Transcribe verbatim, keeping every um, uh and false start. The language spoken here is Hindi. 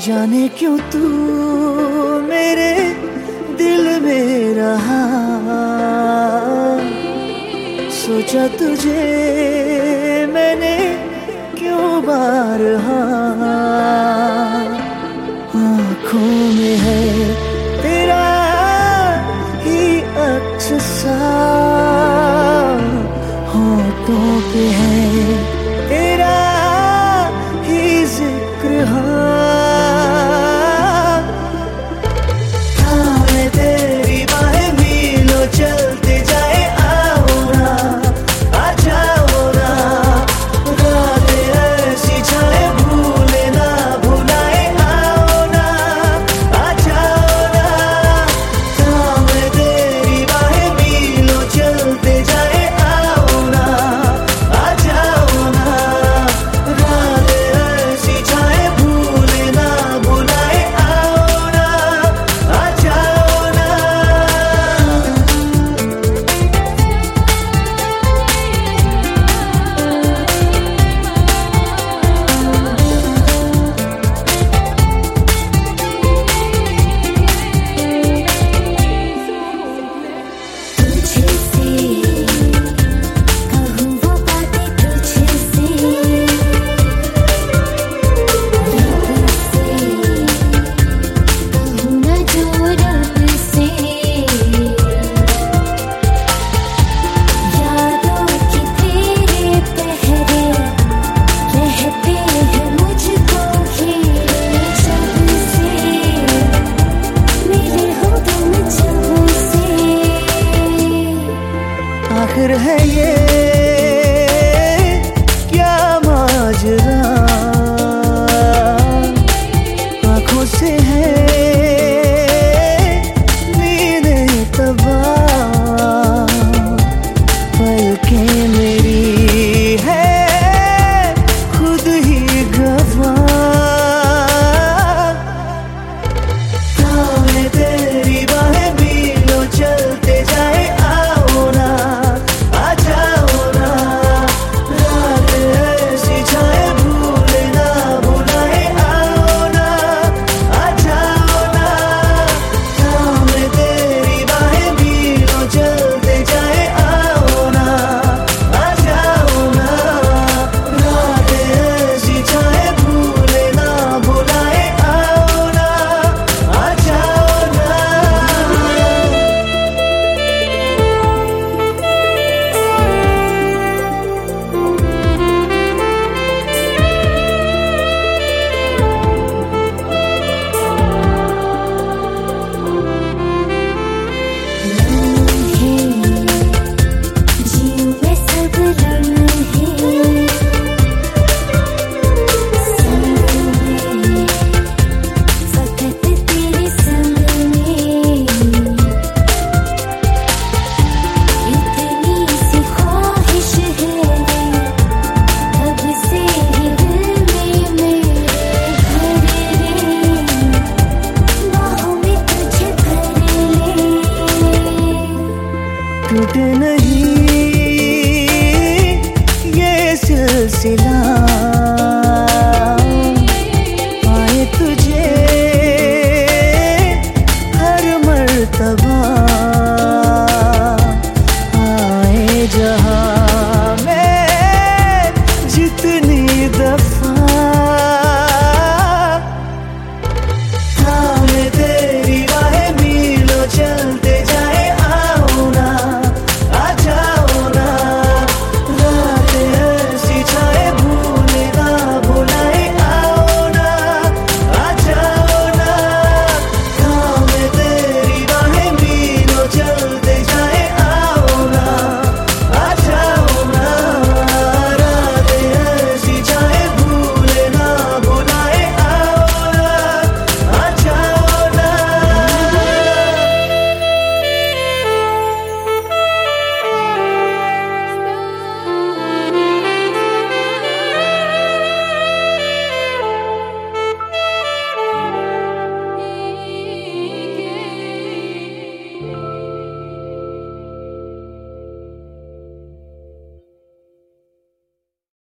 जाने क्यों तू मेरे दिल में रहा, सोचा तुझे मैंने क्यों बारहा। आँखों में है तेरा ही अक्स सा, होठों पे है तेरा ही जिक्र। थामे तेरी बाहें मीलों चलते जाए, आओ ना आ जाओ ना, रातें ऐसी छाए भूले ना भुलाए, आओ ना आ जाओ ना। थामे तेरी बाहें मीलों चलते जाए, आओ ना आ जाओ ना, रातें ऐसी छाए भूले ना भुलाए, आओ ना आ जाओ ना। आखिर है ये क्या माजरा, आँखों से है नींदें तबाह, पलकें मेरी है खुद ही गवाह। थामे तेरी बाहें मीलों चलते जाए, आओ ना आ जाओ ना, रातें ऐसी छाए भूले ना भुलाए, आओ ना आ जाओ ना। थामे तेरी बाहें मीलों चलते जाए, आओ ना आ जाओ ना, रातें ऐसी छाए भूले ना भुलाए, आओ ना आ जाओ ना। टूटे नहीं ये सिलसिला,